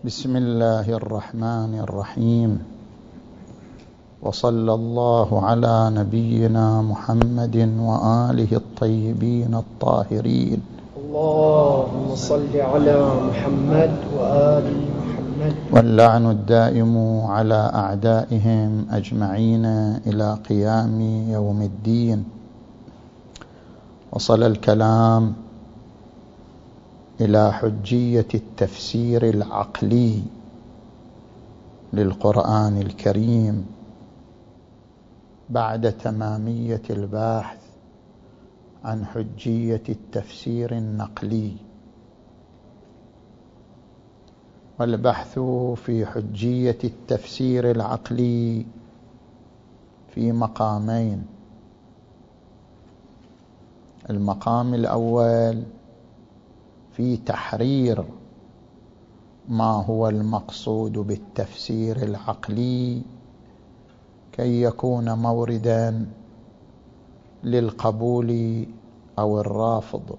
بسم الله الرحمن الرحيم، وصلى الله على نبينا محمد وآله الطيبين الطاهرين. اللهم صل على محمد وآل محمد. واللعن الدائم على أعدائهم أجمعين إلى قيام يوم الدين. وصل الكلام إلى حجية التفسير العقلي للقرآن الكريم بعد تمامية البحث عن حجية التفسير النقلي. والبحث في حجية التفسير العقلي في مقامين: المقام الأول في تحرير ما هو المقصود بالتفسير العقلي كي يكون موردا للقبول أو الرافض.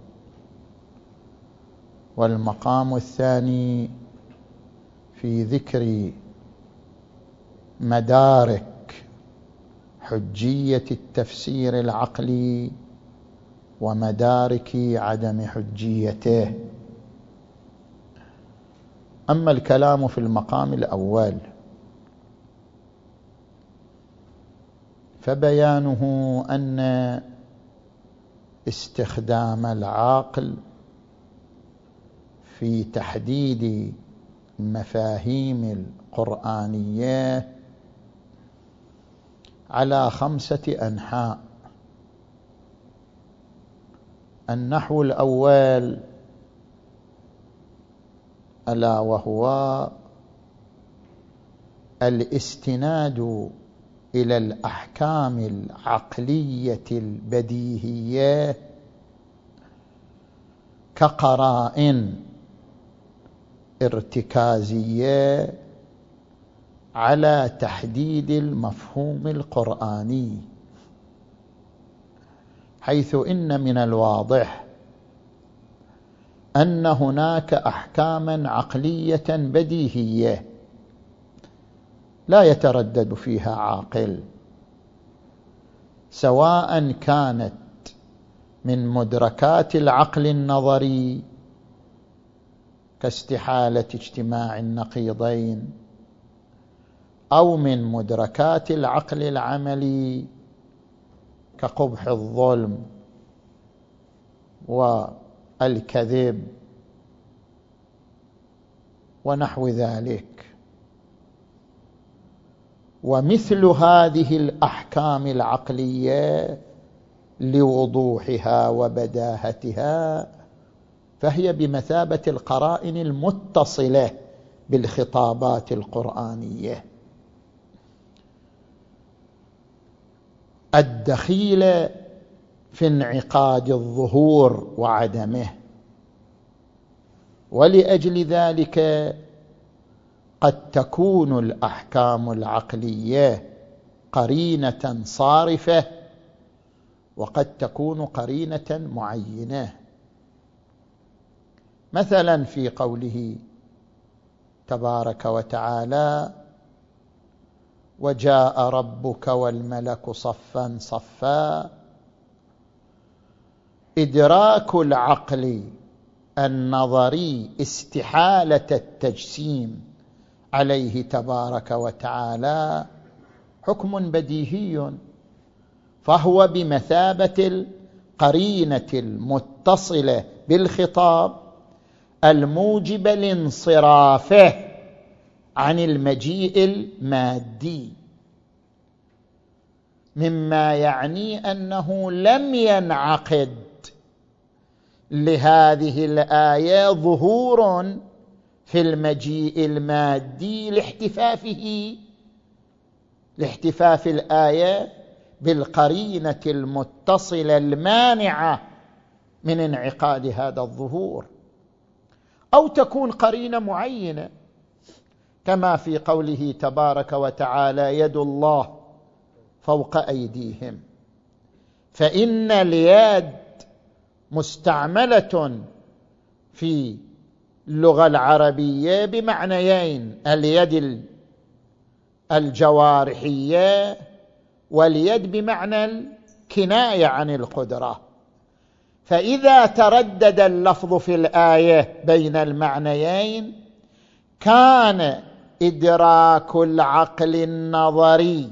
والمقام الثاني في ذكر مدارك حجية التفسير العقلي ومدارك عدم حجيته. أما الكلام في المقام الأول فبيانه أن استخدام العقل في تحديد المفاهيم القرآنية على 5 أنحاء. النحو الأول ألا وهو الاستناد إلى الأحكام العقلية البديهية كقرائن ارتكازية على تحديد المفهوم القرآني، حيث إن من الواضح أن هناك أحكاما عقلية بديهية لا يتردد فيها عاقل، سواء كانت من مدركات العقل النظري كاستحالة اجتماع النقيضين، أو من مدركات العقل العملي كقبح الظلم والكذب ونحو ذلك. ومثل هذه الأحكام العقلية لوضوحها وبداهتها فهي بمثابة القرائن المتصلة بالخطابات القرآنية الدخيلة في انعقاد الظهور وعدمه. ولأجل ذلك قد تكون الأحكام العقلية قرينة صارفة، وقد تكون قرينة معينة. مثلا في قوله تبارك وتعالى: وجاء ربك والملك صفا صفا، إدراك العقل النظري استحالة التجسيم عليه تبارك وتعالى حكم بديهي، فهو بمثابة القرينة المتصلة بالخطاب الموجبة لانصرافه عن المجيء المادي، مما يعني أنه لم ينعقد لهذه الآية ظهور في المجيء المادي لاحتفاف الآية بالقرينة المتصلة المانعة من انعقاد هذا الظهور، أو تكون قرينة معينة كما في قوله تبارك وتعالى: يد الله فوق أيديهم، فإن اليد مستعملة في اللغة العربية بمعنيين: اليد الجوارحية واليد بمعنى الكناية عن القدرة. فإذا تردد اللفظ في الآية بين المعنيين كان إدراك العقل النظري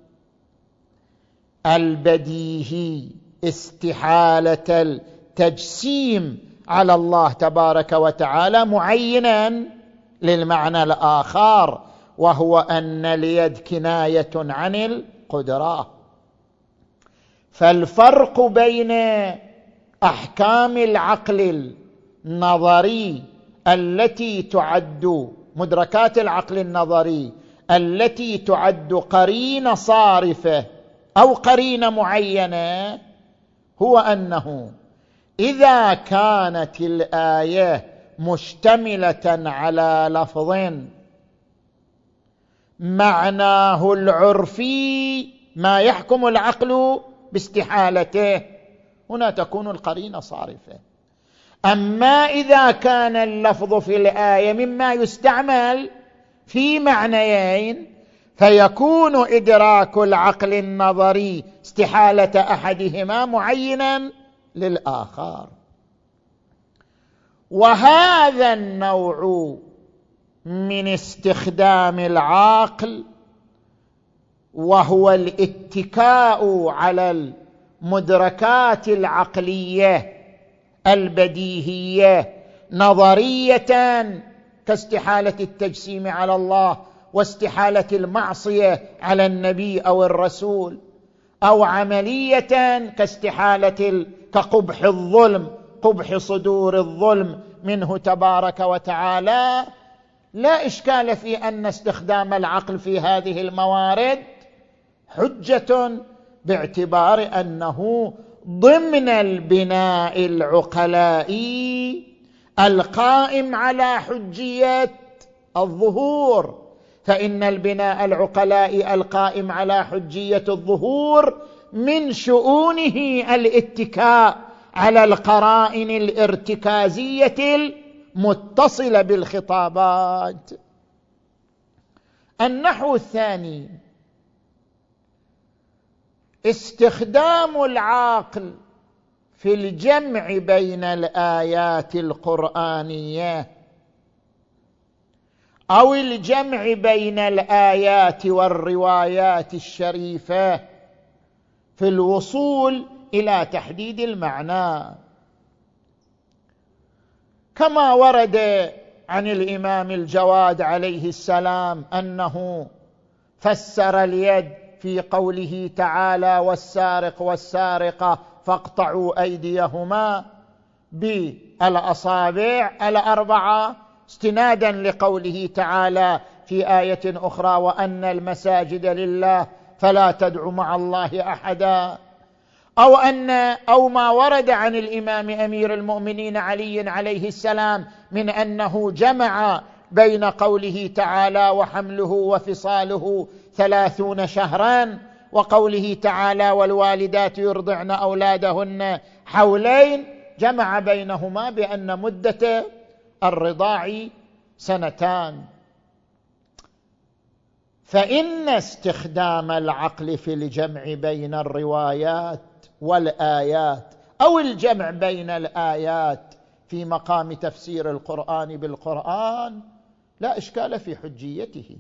البديهي استحالة التجسيم على الله تبارك وتعالى معينا للمعنى الآخر، وهو أن اليد كناية عن القدرة. فالفرق بين أحكام العقل النظري التي تعد مدركات العقل النظري التي تعد قرينة صارفة أو قرينة معينة هو أنه إذا كانت الآية مشتملة على لفظ معناه العرفي ما يحكم العقل باستحالته، هنا تكون القرينة صارفة. أما إذا كان اللفظ في الآية مما يستعمل في معنيين فيكون إدراك العقل النظري استحالة أحدهما معينا للآخر. وهذا النوع من استخدام العقل، وهو الاتكاء على المدركات العقلية البديهية نظرية كاستحالة التجسيم على الله واستحالة المعصية على النبي أو الرسول، أو عملية كقبح الظلم، قبح صدور الظلم منه تبارك وتعالى. لا إشكال في أن استخدام العقل في هذه الموارد حجة، باعتبار أنه ضمن البناء العقلائي القائم على حجية الظهور. فإن البناء العقلائي القائم على حجية الظهور من شؤونه الاتكاء على القرائن الارتكازية المتصلة بالخطابات. النحو الثاني: استخدام العقل في الجمع بين الآيات القرآنية أو الجمع بين الآيات والروايات الشريفة في الوصول إلى تحديد المعنى، كما ورد عن الإمام الجواد عليه السلام أنه فسر اليد في قوله تعالى: والسارق والسارقة فاقطعوا أيديهما بالأصابع الأربعة، استنادا لقوله تعالى في آية أخرى: وأن المساجد لله فلا تدعوا مع الله أحدا. أو ما ورد عن الإمام أمير المؤمنين علي عليه السلام من أنه جمع بين قوله تعالى: وحمله وفصاله 30 شهرا، وقوله تعالى: والوالدات يرضعن أولادهن حولين، جمع بينهما بأن مدة الرضاع 2 سنين. فإن استخدام العقل في الجمع بين الروايات والآيات أو الجمع بين الآيات في مقام تفسير القرآن بالقرآن لا إشكال في حجيته،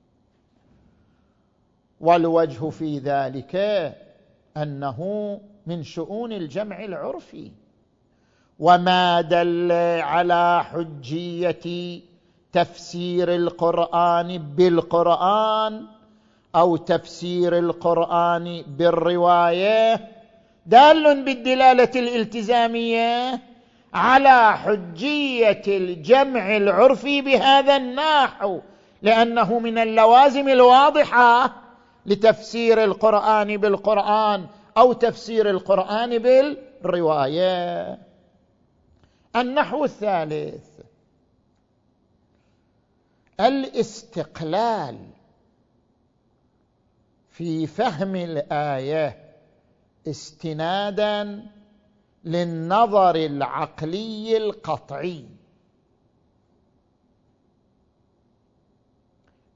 والوجه في ذلك أنه من شؤون الجمع العرفي. وما دل على حجية تفسير القرآن بالقرآن أو تفسير القرآن بالرواية دال بالدلالة الالتزامية على حجية الجمع العرفي بهذا النحو، لأنه من اللوازم الواضحة لتفسير القرآن بالقرآن أو تفسير القرآن بالرواية. النحو الثالث: الاستقلال في فهم الآية استنادا للنظر العقلي القطعي.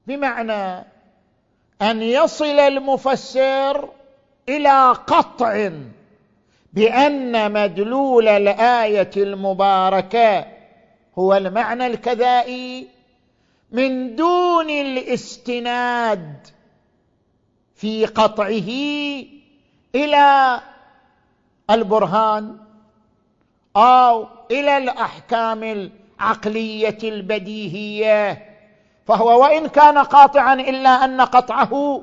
بمعنى أن يصل المفسر إلى قطع بأن مدلول الآية المباركة هو المعنى الكذائي من دون الاستناد في قطعه إلى البرهان أو إلى الأحكام العقلية البديهية، فهو وإن كان قاطعا إلا أن قطعه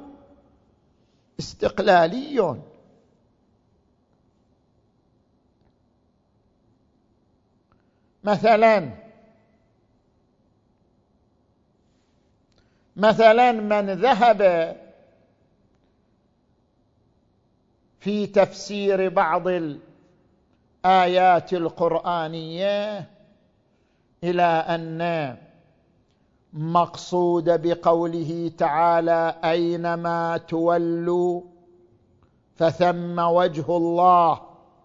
استقلالي. مثلا من ذهب في تفسير بعض الآيات القرآنية إلى أن مقصود بقوله تعالى أينما تولوا فثم وجه الله،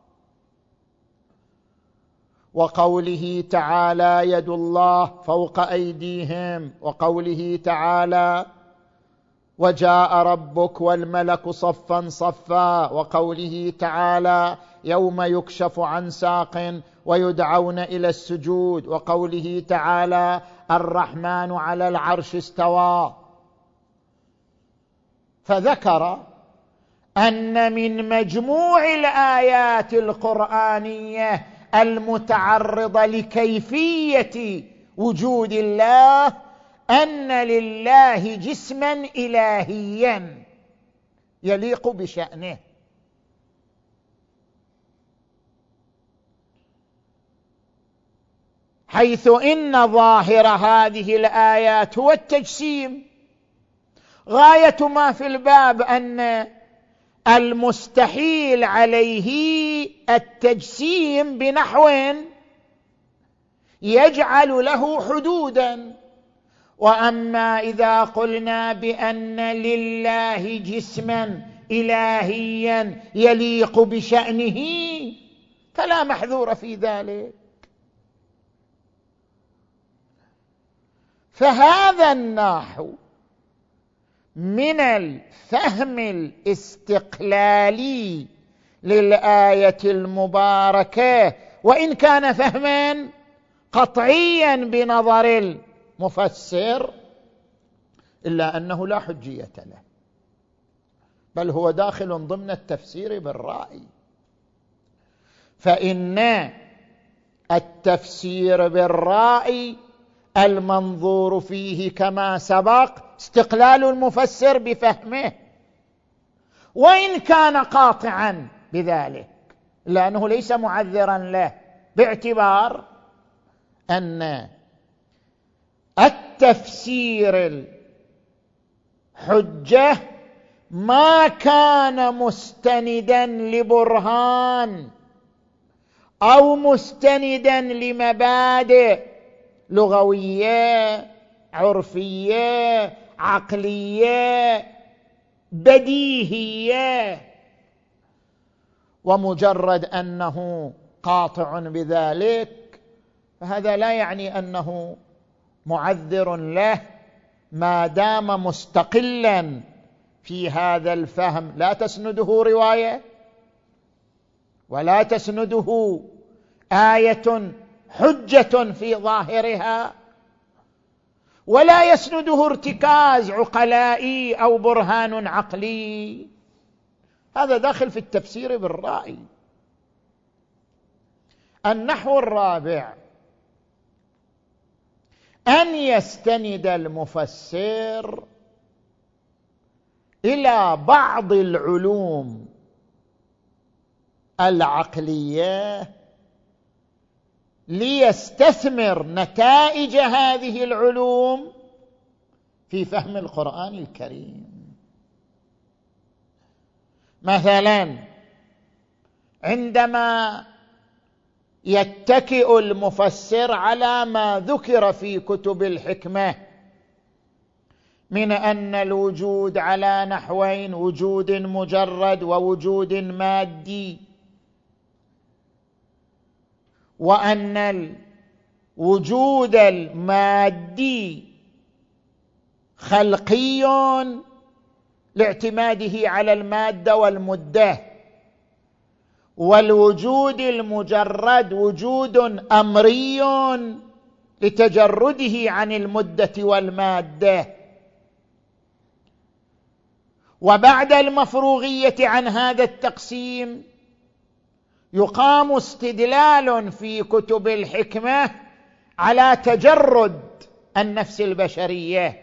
وقوله تعالى يد الله فوق أيديهم، وقوله تعالى وجاء ربك والملك صفا صفا، وقوله تعالى يوم يكشف عن ساق ويدعون إلى السجود، وقوله تعالى الرحمن على العرش استوى. فذكر أن من مجموع الآيات القرآنية المتعرضة لكيفية وجود الله أن لله جسما إلهيا يليق بشأنه، حيث إن ظاهر هذه الآيات هو التجسيم. غاية ما في الباب أن المستحيل عليه التجسيم بنحو يجعل له حدودا، وأما إذا قلنا بأن لله جسما إلهيا يليق بشأنه فلا محذور في ذلك. فهذا النحو من الفهم الاستقلالي للآية المباركة، وإن كان فهما قطعيا بنظر المفسر، إلا أنه لا حجية له، بل هو داخل ضمن التفسير بالرأي. فإن التفسير بالرأي المنظور فيه كما سبق استقلال المفسر بفهمه، وإن كان قاطعا بذلك، لأنه ليس معذرا له، باعتبار أن التفسير الحجة ما كان مستندا لبرهان أو مستندا لمبادئ لغوية عرفية عقلية بديهية، ومجرد أنه قاطع بذلك فهذا لا يعني أنه معذر له ما دام مستقلا في هذا الفهم. لا تسنده رواية ولا تسنده آية حجة في ظاهرها، ولا يسنده ارتكاز عقلائي أو برهان عقلي. هذا داخل في التفسير بالرأي. النحو الرابع أن يستند المفسر إلى بعض العلوم العقلية ليستثمر نتائج هذه العلوم في فهم القرآن الكريم. مثلا عندما يتكئ المفسر على ما ذكر في كتب الحكمة من أن الوجود على نحوين: وجود مجرد ووجود مادي، وأن الوجود المادي خلقي لاعتماده على المادة والمدة، والوجود المجرد وجود أمري لتجرده عن المدة والمادة. وبعد المفروغية عن هذا التقسيم يقام استدلال في كتب الحكمة على تجرد النفس البشرية،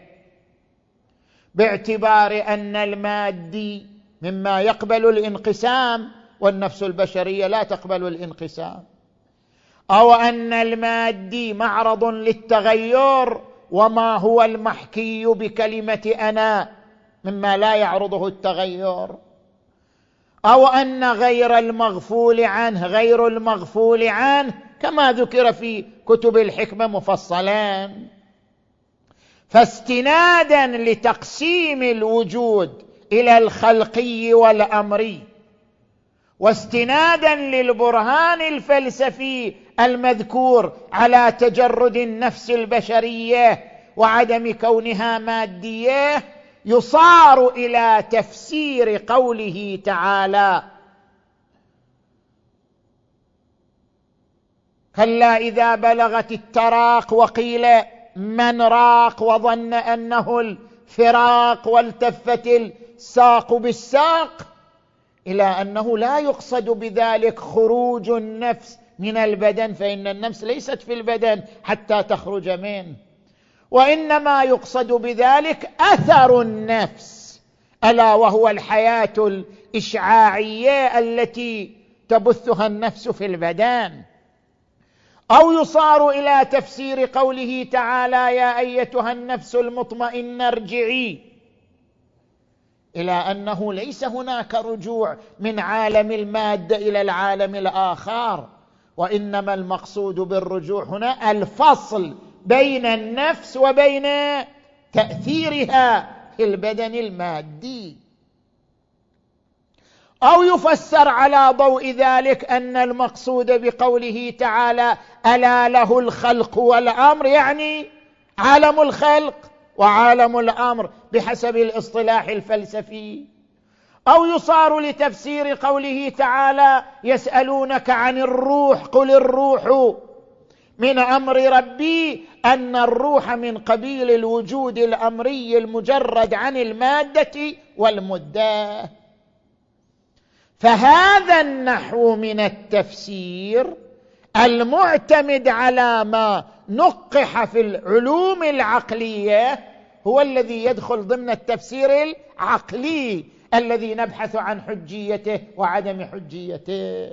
باعتبار أن المادي مما يقبل الانقسام والنفس البشرية لا تقبل الانقسام، أو أن المادي معرض للتغير وما هو المحكي بكلمة أنا مما لا يعرضه التغير، أو أن غير المغفول عنه غير المغفول عنه كما ذكر في كتب الحكمة مفصلا. فاستنادا لتقسيم الوجود إلى الخلقي والأمري، واستنادا للبرهان الفلسفي المذكور على تجرد النفس البشرية وعدم كونها مادية، يصار إلى تفسير قوله تعالى: كلا إذا بلغت التراق وقيل من راق وظن أنه الفراق والتفت الساق بالساق، إلى أنه لا يقصد بذلك خروج النفس من البدن، فإن النفس ليست في البدن حتى تخرج منه، وإنما يقصد بذلك أثر النفس، ألا وهو الحياة الإشعاعية التي تبثها النفس في البدن. أو يصار إلى تفسير قوله تعالى: يا أيتها النفس المطمئنة ارجعي، إلى أنه ليس هناك رجوع من عالم المادة إلى العالم الآخر، وإنما المقصود بالرجوع هنا الفصل بين النفس وبين تأثيرها في البدن المادي. أو يفسر على ضوء ذلك أن المقصود بقوله تعالى: ألا له الخلق والأمر، يعني عالم الخلق وعالم الأمر بحسب الاصطلاح الفلسفي. أو يصار لتفسير قوله تعالى: يسألونك عن الروح قل الروح من أمر ربي، أن الروح من قبيل الوجود الأمري المجرد عن المادة والمدة. فهذا النحو من التفسير المعتمد على ما نقح في العلوم العقلية هو الذي يدخل ضمن التفسير العقلي الذي نبحث عن حجيته وعدم حجيته.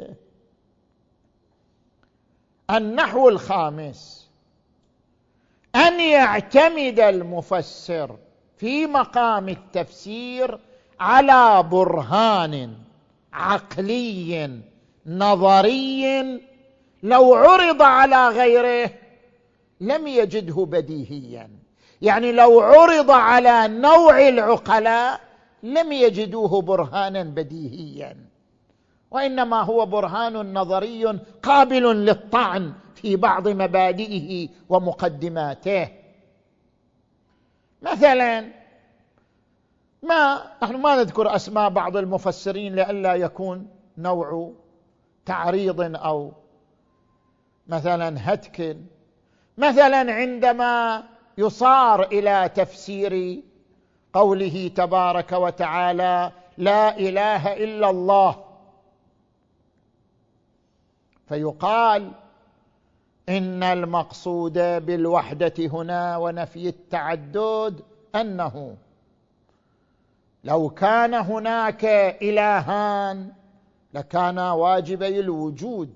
النحو الخامس: أن يعتمد المفسر في مقام التفسير على برهان عقلي نظري لو عرض على غيره لم يجده بديهيا، يعني لو عرض على نوع العقلاء لم يجدوه برهانا بديهيا، وإنما هو برهان نظري قابل للطعن في بعض مبادئه ومقدماته. مثلا نحن ما نذكر أسماء بعض المفسرين لئلا يكون نوع تعريض أو مثلا هتك. مثلا عندما يصار إلى تفسير قوله تبارك وتعالى: لا إله إلا الله، فيقال إن المقصود بالوحدة هنا ونفي التعدد أنه لو كان هناك إلهان لكان واجبي الوجود،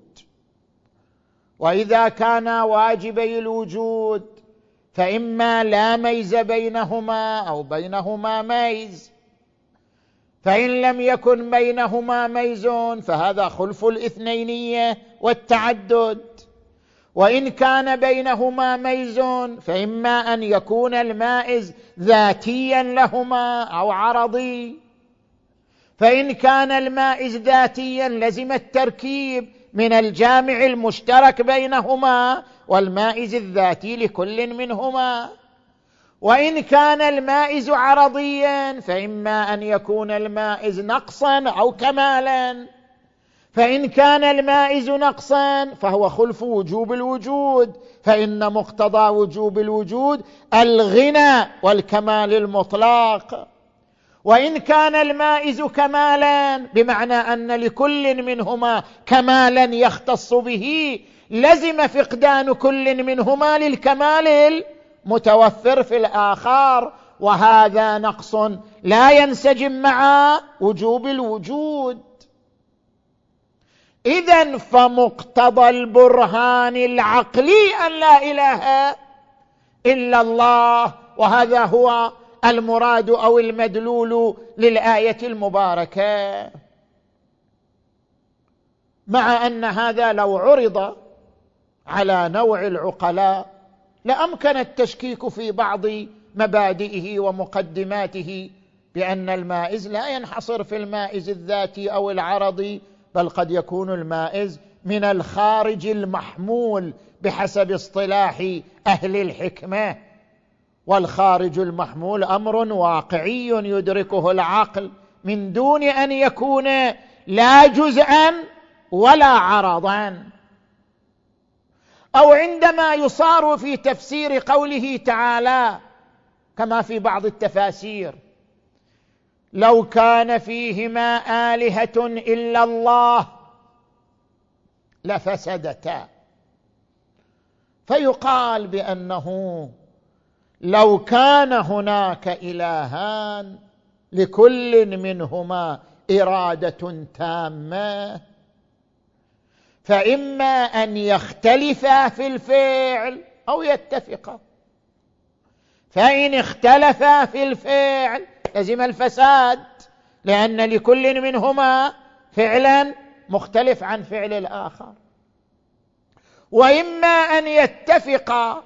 وإذا كان واجبي الوجود فإما لا ميز بينهما أو بينهما ميز، فإن لم يكن بينهما ميز فهذا خلف الإثنينية والتعدد، وإن كان بينهما ميز فإما أن يكون المائز ذاتيا لهما أو عرضي، فإن كان المائز ذاتيا لزم التركيب من الجامع المشترك بينهما والمائز الذاتي لكل منهما. وإن كان المائز عرضيا فإما أن يكون المائز نقصا أو كمالا، فإن كان المائز نقصا فهو خلف وجوب الوجود، فإن مقتضى وجوب الوجود الغنى والكمال المطلق. وإن كان المائز كمالا بمعنى أن لكل منهما كمالا يختص به، لزم فقدان كل منهما للكمال المتوفر في الآخر، وهذا نقص لا ينسجم مع وجوب الوجود. إذن فمقتضى البرهان العقلي أن لا إله إلا الله، وهذا هو المراد أو المدلول للآية المباركة. مع أن هذا لو عرض على نوع العقلاء لأمكن التشكيك في بعض مبادئه ومقدماته، بأن المائز لا ينحصر في المائز الذاتي أو العرضي، بل قد يكون المائز من الخارج المحمول بحسب اصطلاح أهل الحكمة، والخارج المحمول أمر واقعي يدركه العقل من دون أن يكون لا جزءا ولا عرضا. أو عندما يصار في تفسير قوله تعالى كما في بعض التفاسير: لو كان فيهما آلهة إلا الله لفسدتا، فيقال بأنه لو كان هناك إلهان لكل منهما إرادة تامة، فإما أن يختلفا في الفعل أو يتفقا، فإن اختلفا في الفعل لزم الفساد، لأن لكل منهما فعلا مختلف عن فعل الآخر. وإما أن يتفقا،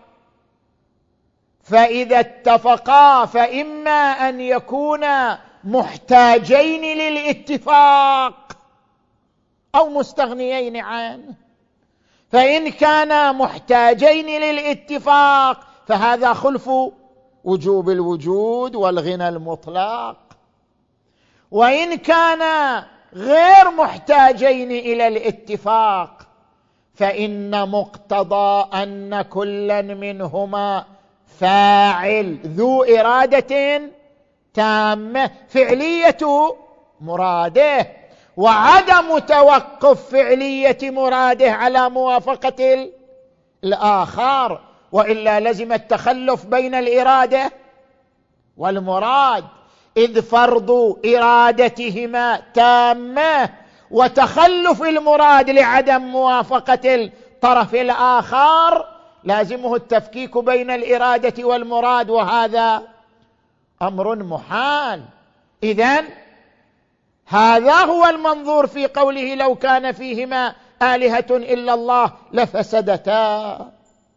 فإذا اتفقا فإما أن يكونا محتاجين للاتفاق أو مستغنيين عنه، فإن كانا محتاجين للاتفاق فهذا خلف وجوب الوجود والغنى المطلق. وإن كانا غير محتاجين إلى الاتفاق فإن مقتضى أن كلا منهما فاعل ذو إرادة تامة فعلية مراده، وعدم توقف فعلية مراده على موافقة الآخر، وإلا لزم التخلف بين الإرادة والمراد، إذ فرض إرادتهما تامة وتخلف المراد لعدم موافقة الطرف الآخر لازمه التفكيك بين الإرادة والمراد، وهذا أمر محال. إذن هذا هو المنظور في قوله لو كان فيهما آلهة إلا الله لفسدتا.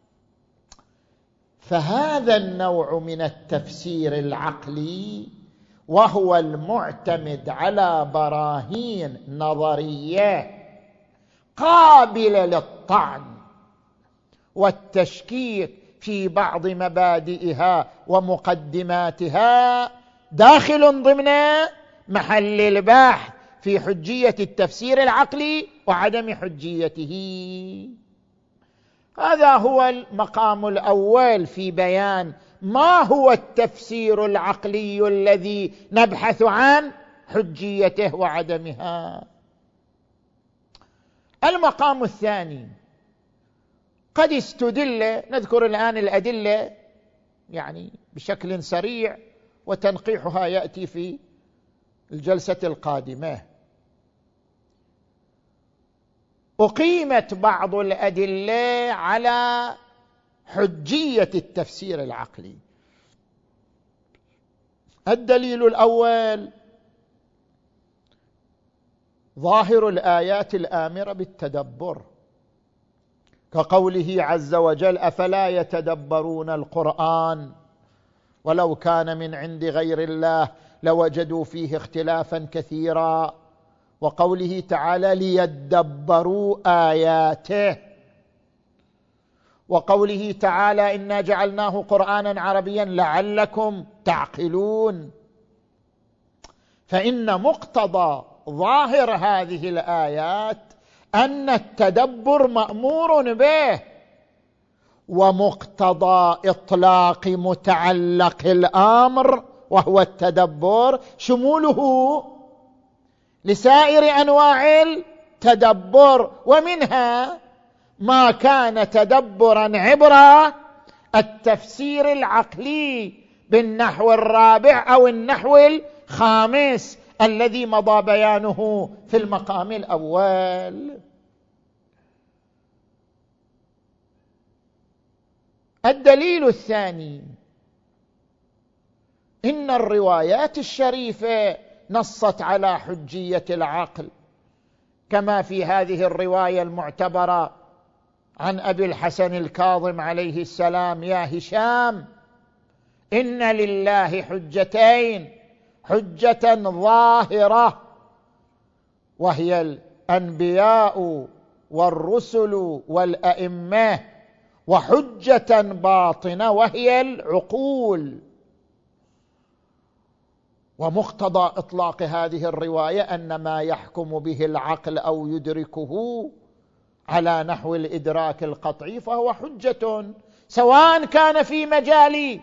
فهذا النوع من التفسير العقلي وهو المعتمد على براهين نظرية قابلة للطعن والتشكيك في بعض مبادئها ومقدماتها، داخل ضمن محل البحث في حجية التفسير العقلي وعدم حجيته. هذا هو المقام الأول في بيان ما هو التفسير العقلي الذي نبحث عن حجيته وعدمها. المقام الثاني: قد استدل، نذكر الآن الأدلة يعني بشكل سريع وتنقيحها يأتي في الجلسة القادمة. أقيمت بعض الأدلة على حجية التفسير العقلي. الدليل الأول: ظاهر الآيات الآمرة بالتدبر، كقوله عز وجل: أفلا يتدبرون القرآن ولو كان من عند غير الله لوجدوا فيه اختلافا كثيرا، وقوله تعالى: ليدبروا آياته. وقوله تعالى إنا جعلناه قرآنا عربيا لعلكم تعقلون. فإن مقتضى ظاهر هذه الآيات أن التدبر مأمور به، ومقتضى إطلاق متعلق الأمر وهو التدبر شموله لسائر أنواع التدبر، ومنها ما كان تدبرا عبر التفسير العقلي بالنحو الرابع أو النحو الخامس الذي مضى بيانه في المقام الأول. الدليل الثاني: إن الروايات الشريفة نصت على حجية العقل، كما في هذه الرواية المعتبرة عن أبي الحسن الكاظم عليه السلام: يا هشام إن لله حجتين، حجة ظاهرة وهي الأنبياء والرسل والأئمة، وحجة باطنة وهي العقول. ومقتضى إطلاق هذه الرواية أن ما يحكم به العقل أو يدركه على نحو الإدراك القطعي فهو حجة، سواء كان في مجال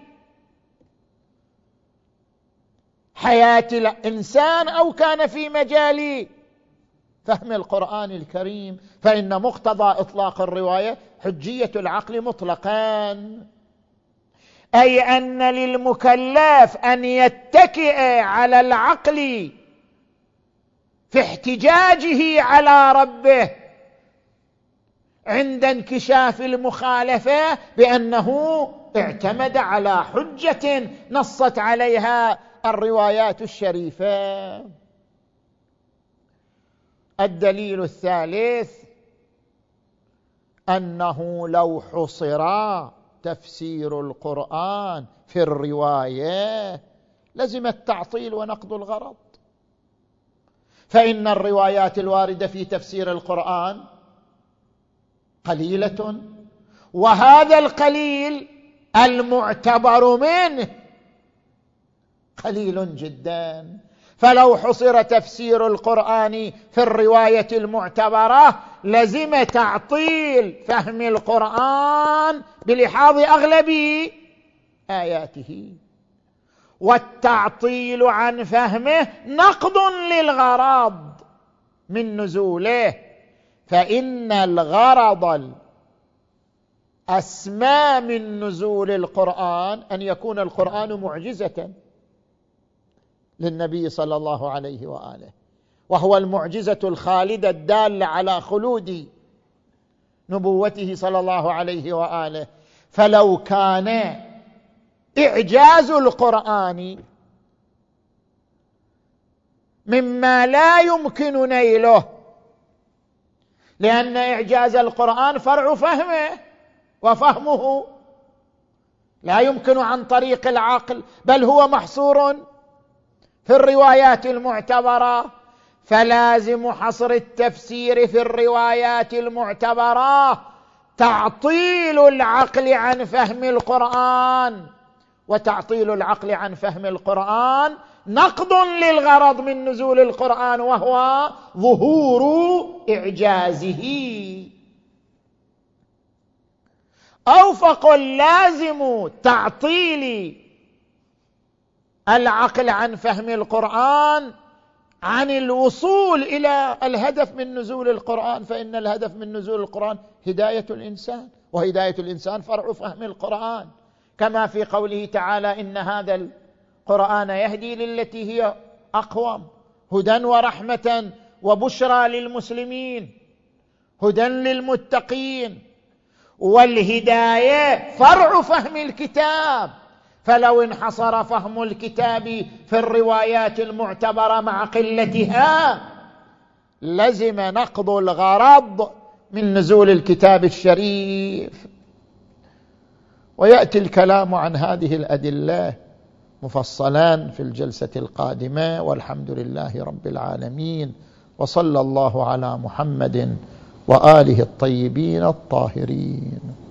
حياة الإنسان أو كان في مجال فهم القرآن الكريم. فإن مقتضى إطلاق الرواية حجية العقل مطلقا، أي أن للمكلف أن يتكئ على العقل في احتجاجه على ربه عند انكشاف المخالفة بأنه اعتمد على حجة نصت عليها الروايات الشريفة. الدليل الثالث: أنه لو حصر تفسير القرآن في الرواية لزم التعطيل ونقض الغرض، فإن الروايات الواردة في تفسير القرآن قليلة، وهذا القليل المعتبر منه قليل جدا. فلو حصر تفسير القرآن في الرواية المعتبرة لزم تعطيل فهم القرآن بلحاظ أغلب آياته، والتعطيل عن فهمه نقض للغرض من نزوله، فإن الغرض الأسمى من نزول القرآن أن يكون القرآن معجزة للنبي صلى الله عليه وآله، وهو المعجزة الخالدة الدالة على خلود نبوته صلى الله عليه وآله. فلو كان إعجاز القرآن مما لا يمكن نيله، لأن إعجاز القرآن فرع فهمه، وفهمه لا يمكن عن طريق العقل، بل هو محصور في الروايات المعتبرة، فلازم حصر التفسير في الروايات المعتبرة تعطيل العقل عن فهم القرآن، وتعطيل العقل عن فهم القرآن نقض للغرض من نزول القرآن وهو ظهور إعجازه. أو فقل لازم تعطيل العقل عن فهم القرآن عن الوصول إلى الهدف من نزول القرآن، فإن الهدف من نزول القرآن هداية الإنسان، وهداية الإنسان فرع فهم القرآن، كما في قوله تعالى إن هذا القرآن يهدي للتي هي أقوم هدى ورحمة وبشرى للمسلمين، هدى للمتقين. والهداية فرع فهم الكتاب، فلو انحصر فهم الكتاب في الروايات المعتبرة مع قلتها لزم نقض الغرض من نزول الكتاب الشريف. ويأتي الكلام عن هذه الأدلة مفصلا في الجلسة القادمة، والحمد لله رب العالمين، وصلى الله على محمد وآله الطيبين الطاهرين.